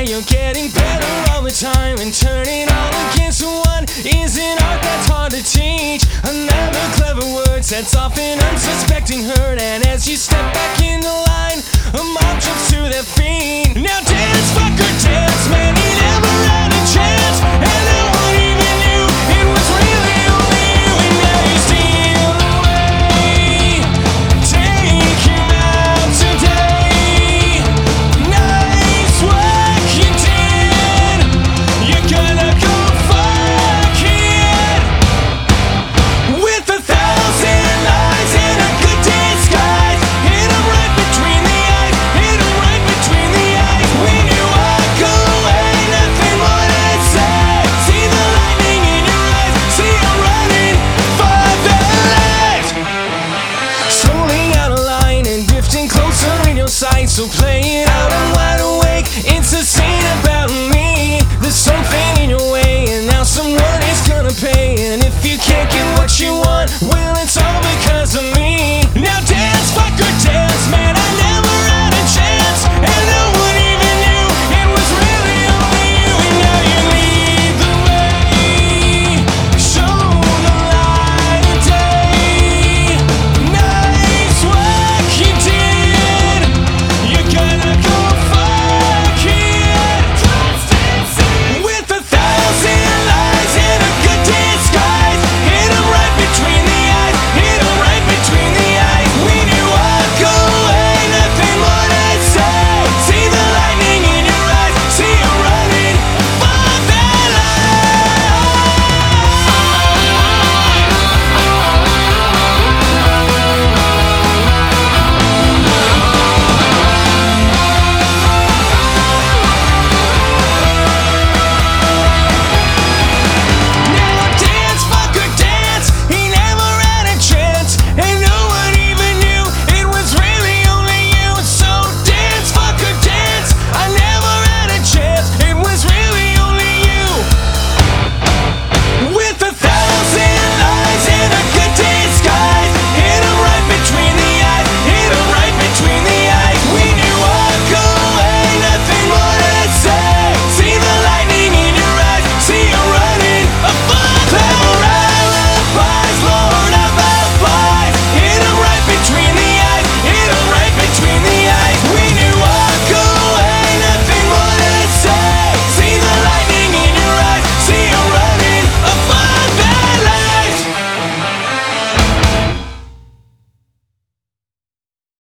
you're getting better all the time, and turning all against one is an art that's hard to teach. Another clever word sets off an unsuspecting hurt, and as you step back in the line, a mob jumps to their feet. Now dance, fucker, dance, man, he never had a chance, and no one even knew it was really only you, and now you steal away. Take him out today. Nice work you did. You're gonna go fuck it. With 1,000 lies and a good disguise, hit him right between the eyes, hit him right between the eyes. When you walk away, nothing more to say. See the lightning in your eyes, see you running for the light. Slowly out of line and drifting closer in your sight, so play it